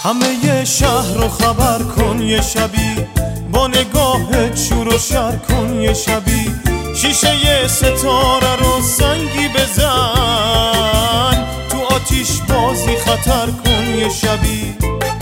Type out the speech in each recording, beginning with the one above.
همه شهر رو خبر کن یه شبی، با نگاهت شور و شر کن یه شبی، شیشه یه ستاره رو سنگی بزن، تو آتیش بازی خطر کن یه شبی.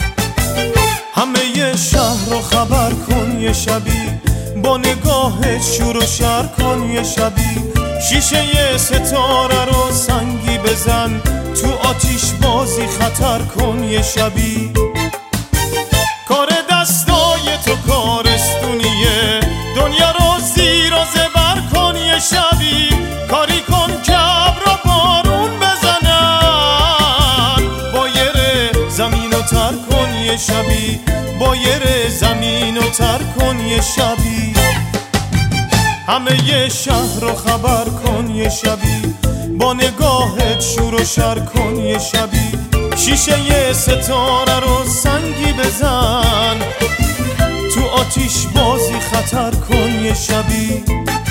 همه شهر رو خبر کن یه شبی، با نگاهت شور و شر کن یه شبی، شیشه یه ستاره رو سنگی بزن، تو آتیش بازی خطر کن یه شبی. کار دستای تو کارستونیه، دنیا رو زیر و زبر کن یه شبی، کاری کن که ابرا بارون بزنن، بایر زمین و تر کن یه شبی، بایر زمین و تر کن یه شبی. همه شهر رو خبر کن یه شبی، با نگاهت شور و شر کن یه شبی، شیشه یه ستاره رو سنگی بزن، تو آتیش بازی خطر کن یه شبی.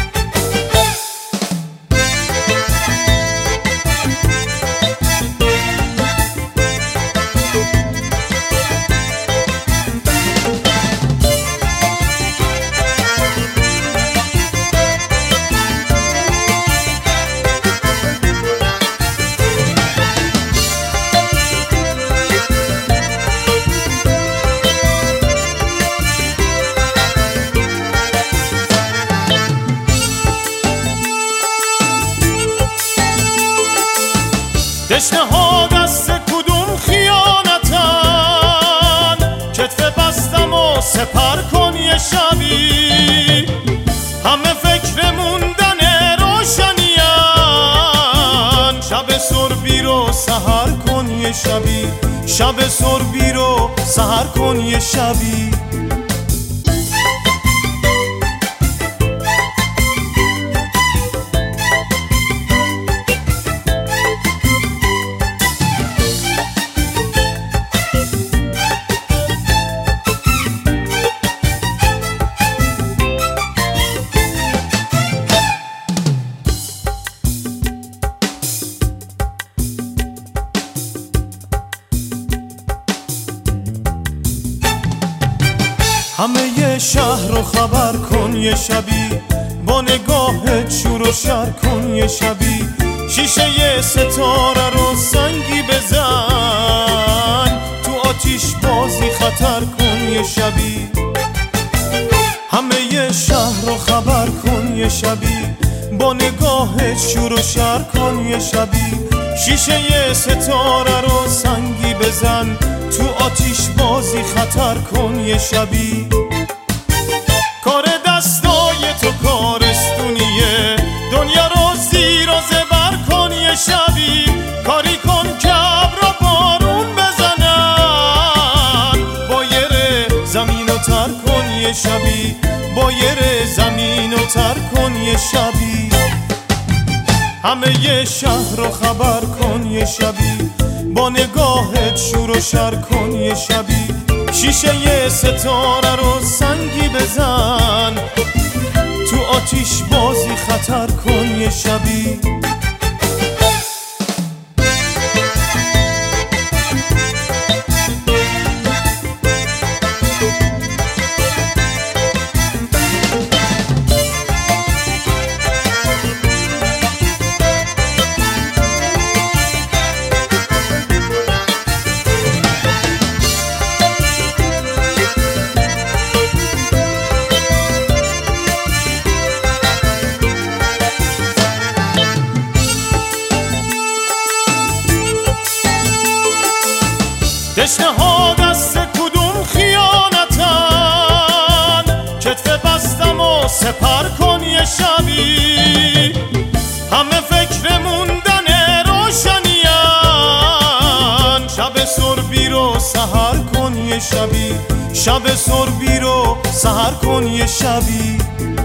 تشنه ها دست کدوم خیانتن، کتف بستم و سپر کن یه شبی، همه فکر موندن روشنین، شب سربی رو سحر کن یه شبی، شب سربی رو سحر کن یه شبی. همه شهر رو خبر کن یه شبی، با نگاهت شور و شر کن یه شبی، شیشه یه ستاره رو سنگی بزن، تو آتیش بازی خطر کن یه شبی. همه شهر رو خبر کن یه شبی، با نگاهت شور و شر کن یه شبی، شیشه یه ستاره رو سنگی بزن، تو آتیش بازی خطر کن یه شبی. کار دستای تو کارستونیه، دنیا رو زیر و زبر کن یه شبی، کاری کن که ابرا بارون بزنن، بایر زمین و تر کن یه شبی، بایر زمین و تر کن یه شبی. همه شهر رو خبر کن یه شبی، با نگاهت شور و شر کن یه شبی، شیشه یه ستاره رو سنگی بزن، تو آتیش بازی خطر کن یه شبی. تشنه ها دست کدوم خیانتن، کتف بستم و سپر کن یه شبی، همه فکر موندن روشنین، شب سربی رو سحر کن یه شبی، شب سربی رو سحر کن یه شبی.